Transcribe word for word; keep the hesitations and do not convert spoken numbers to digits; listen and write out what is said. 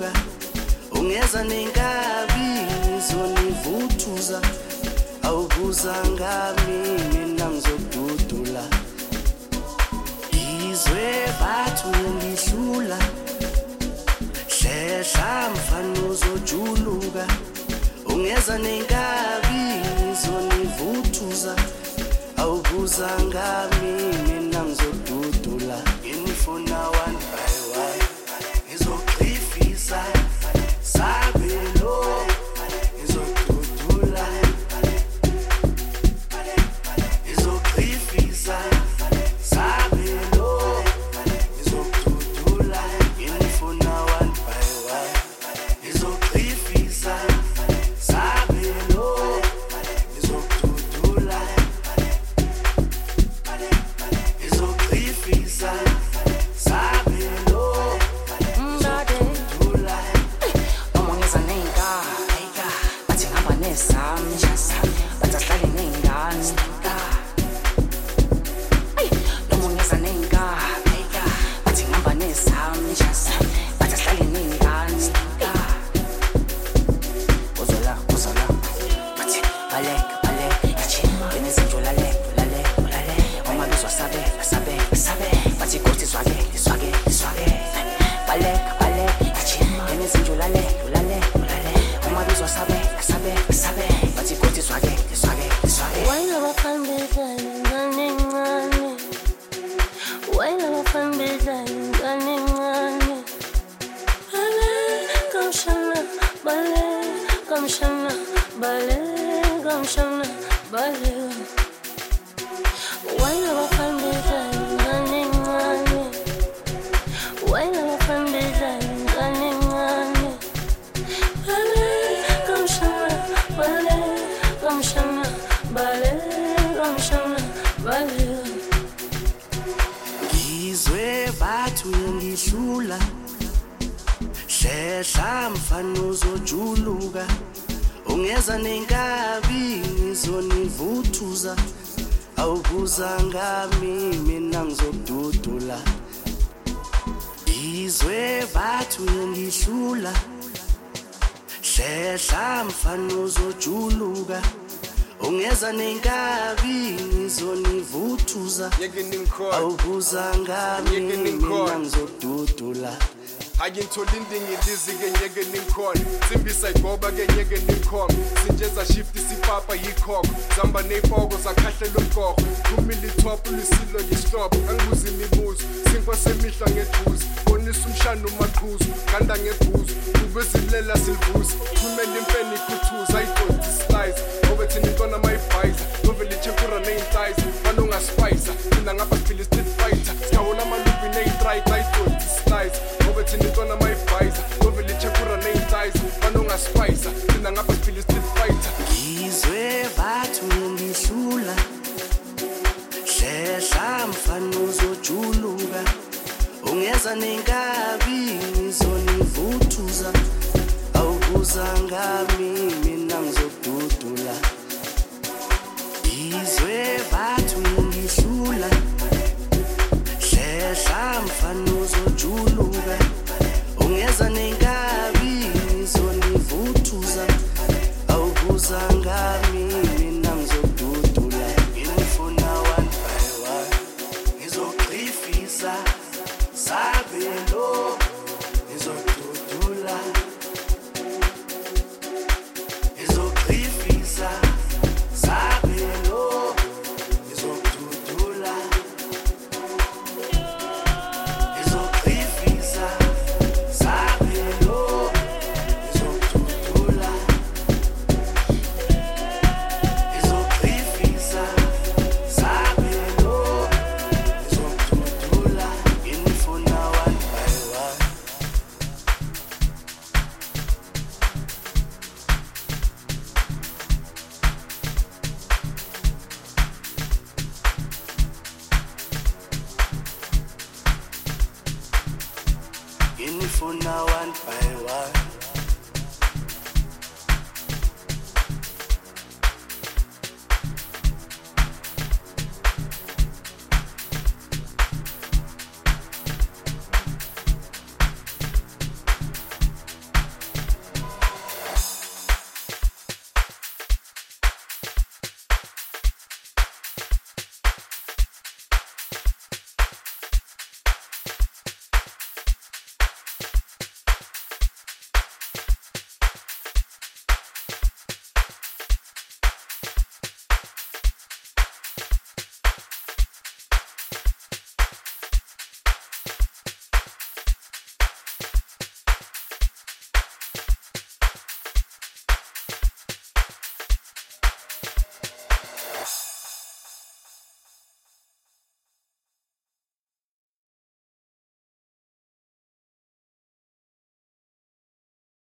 uzojuluka ungeza nenkabi ngizonivuthuza awubuza ngami mina ngizodudula izwe bathu ngihlula shesha mfana uzojuluka ungeza nenkabi ngizonivuthuza awubuza ngami mina ngizodudula ngifuna one by one ngizoqhifisa sabelo ngizodudula ngizoqhifisa sabelo ngizodudula ngifuna one by one ngizoqhifisa sabelo ngizodudula ngizoqhifisa sabelo ngizodudula noma ngeza nenga bathi ngihamba nesami bathi asihlale ney'ngane noma ngeza nenga bathi ngihamba nesami bathi asihlale ney'ngane uzola uzola bathi baleka baleka yachi yenezinto laleka laleka laleka uma bezwasabela sabela sabela bathi kothi swakele swakele swakele baleka baleka yachi yenezinto laleka laleka laleka uma bezwasabela sabela sabela bathi kothi swakele swakele swakele Wayla bafambezana ngane ngane Wayla bafambezana ngane ngane Bale kamshana bale kamshana bale kamshana bale Wayla bafambezana ngane ngane Wayla bafambezana ngane ngane Bale kamshana bale kamshana bale kamshana bale ngizwe bathu ngihlula shesha mfana uzojuluka ungeza nenkabi ngizonivuthuza awubuza ngami mina ngizodudula izwe bathu ngihlula shesha mfana uzojuluka ungeza nenkabi ngizonivuthuza awubuza ngami mina ngizodudula Ayinthola indingi lizike nyeke ninkhona simbisa igoba ke nyeke ninkhoma sinjeza shift sipapa yikhokho zamba nepoko zakhahlela umgogo kumili top lisilo yistop angibuza imibuzo sinkwa semihla ngeduze bonisa umshana umaqhuzu ganda ngebhuzu kubezilela silvuza thumela impeni ikhuthuza ayidoti slice ngoba thina intona mayibhayisa novela ichekura neyinsize manonga spicer thina ngapha siphila street fighter singawona amalubi neyintrike ayidoti slice ngoba thina intona mayibhayisa novela ichekura neyinsize manonga spicer thina ngapha siphila street fighter ngizwe bathu ngihlula shesha mfana uzojuluka ungeza nenkabi ngizonivuthuza awubuza ngami mina ngizodudula izwe bathu ngihlula shesha mfana uzojuluka ungeza nenkabi